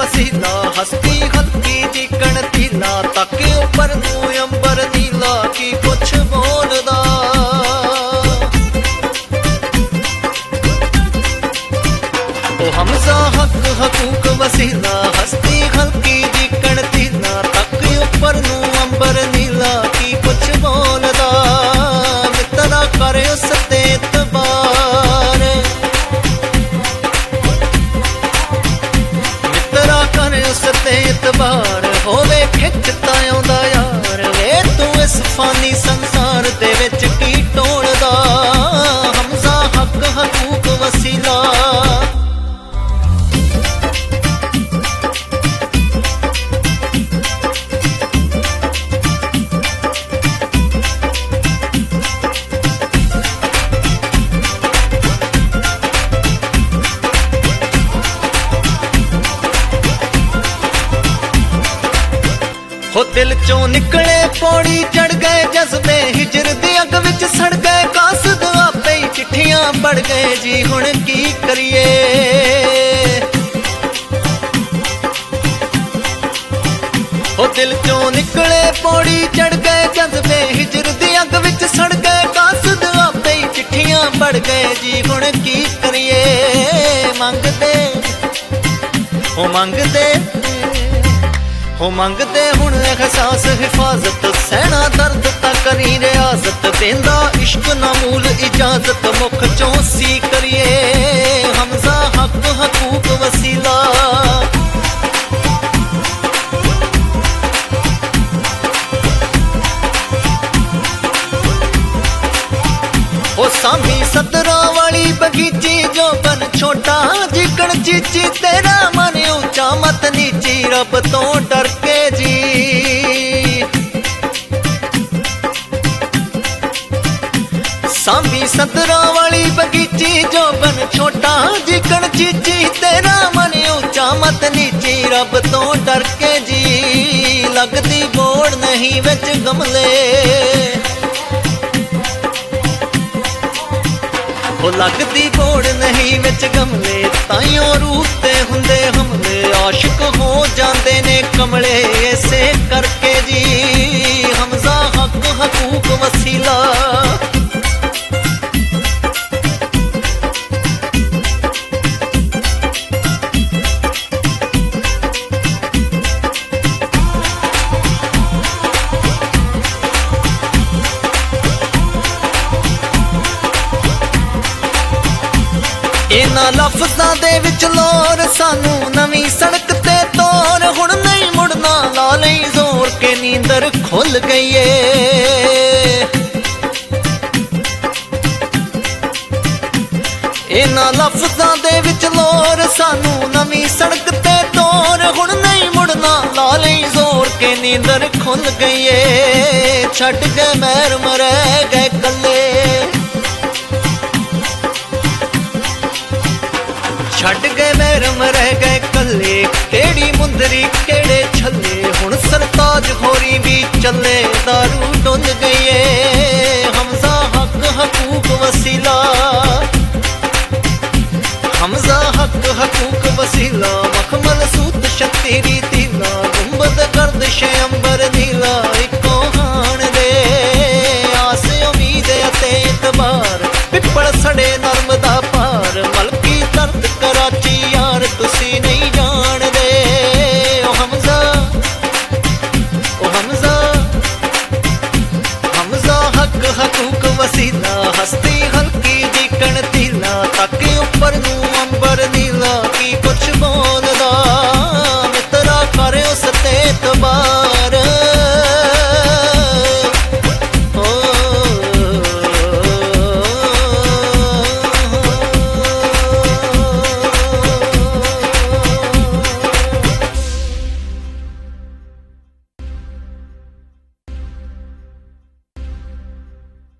वसीला हस्ती हल्की दी कणतीला ताके ऊपर नू अंबर नीला की कुछ बोलदा ओ हमजा हक हकूक वसीला हस्ती हल्की दी कणतीला ताके ऊपर नू अंबर नीला की कुछ बोलदा मित्रा करे उस ते तबार मित्रा करे उस ते तबार होवे खिचता आउंदा यार वे तू इस फानी संसार दे विच की टोलदा हमजा हक हकूक वसीला हो दिल चों निकले पौड़ी चढ़ गए जज्बे हिजर दी अग विच सड़ गए कासद आपे ही चिट्ठियां पढ़ गए जी हुण की करिए हो दिल चों निकले पौड़ी चढ़ गए जज्बे हिजर दी अग विच सड़ गए कासद आपे ही चिट्ठियां पढ़ गए जी हुण की करिए मंगदे हो मंगदे हो मंगदे हुण एहसास हिफाजत सहना दर्द ता करी रियाजत देंदा इश्क ना मूल इजाजत मुख चों सी करिए हमजा हक हकूक वसीला ओ सामी सदरा वाली बगीची जो बन छोटा जिकण चीची तेरा मन ऊंचा मत नीची रब तो डर के जी सामी सदरा वाली बगीची जो बन छोटा जिकण चीची तेरा मन ऊंचा मत नीची रब तो डर के जी लगदी बोड़ नहीं विच गमले ओ लगदी बोड़ नहीं विच गमले ताइयों रूप ते हुंदे हमले आशिक हो जांदे ने कमले ऐसे करके जी हमजा हक हकूक वसीला इन्हां लफ्ज़ां दे विच लोर सानू नवीं सड़क ते तोर हुण नहीं मुड़ना ला लई जोर के नींदर खुल गई है इन्हां लफ्ज़ां दे विच लोर सानू नवीं सड़क ते तोर हुण नहीं मुड़ना ला लई जोर के नींदर खुल गई है छड्ड के मैर मरे गए कल्ले छड़ गए मैरम रह गए कल्ले केड़ी मुंदरी केड़े छल्ले हुण सरताज होरी भी चले दारू डुल गई हमजा हक हकूक वसीला हमजा हक हकूक वसीला मखमल सूत शतीरी तीला गुंबद गर्दिश अंबर नीला